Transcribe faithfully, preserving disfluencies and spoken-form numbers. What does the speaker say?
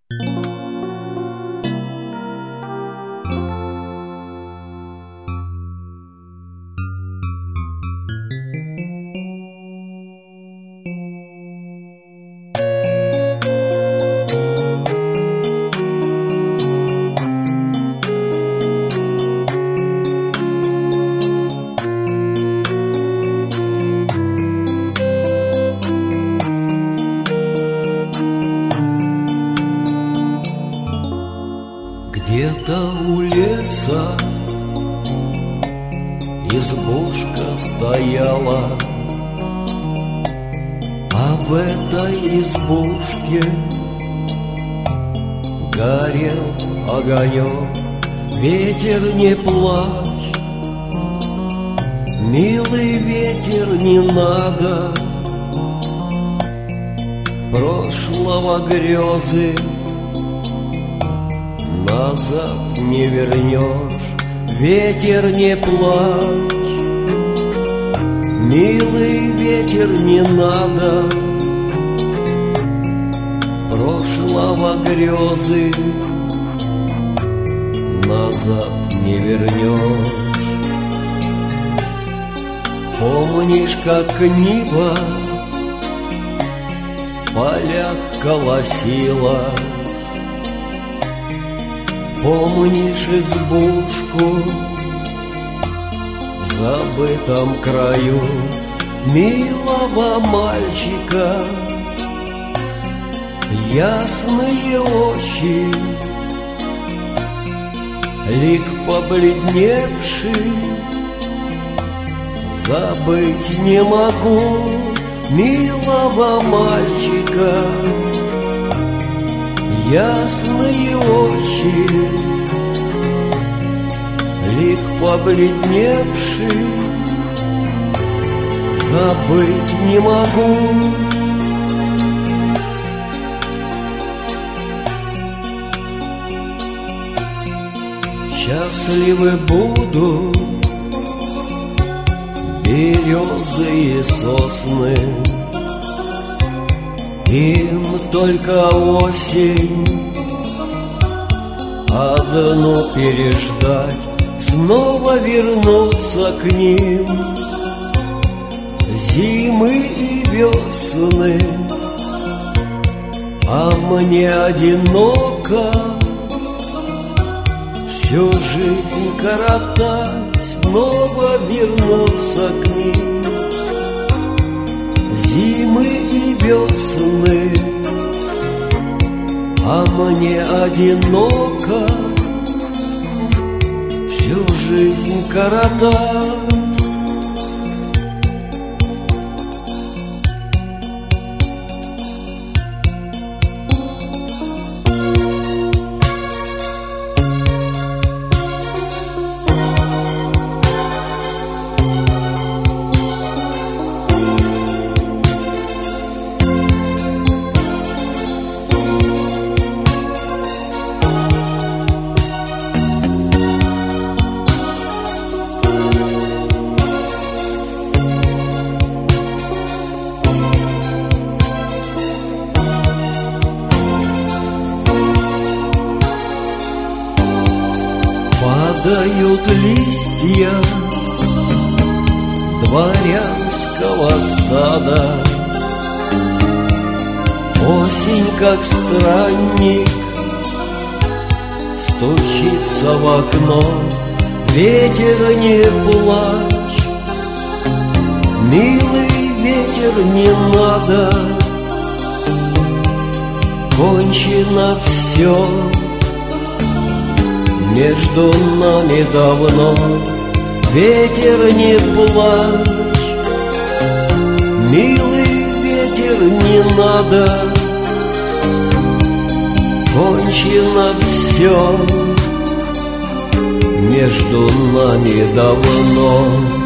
Где-то у леса избушка стояла, а в этой избушке горел огонек. Ветер, не плачь, милый ветер, не надо прошлого грезы назад не вернешь. Ветер, не плачь, милый ветер, не надо прошлого грезы назад не вернешь. Помнишь, как Нива в полях колосилась? Помнишь избушку в забытом краю милого мальчика? Ясные очи, лик побледневший, забыть не могу милого мальчика. Ясные очи, лик побледневший, забыть не могу. Счастливы будут березы и сосны, им только осень одну переждать, снова вернуться к ним зимы и весны. А мне одиноко всю жизнь коротать, снова вернуться к ним зимы и весны. А мне одиноко всю жизнь коротать. Падают листья дворянского сада, осень, как странник, стучится в окно. Ветер, не плачь, милый ветер, не надо, кончено все между нами давно. Ветер, не плачь, милый ветер, не надо, кончено все между нами давно.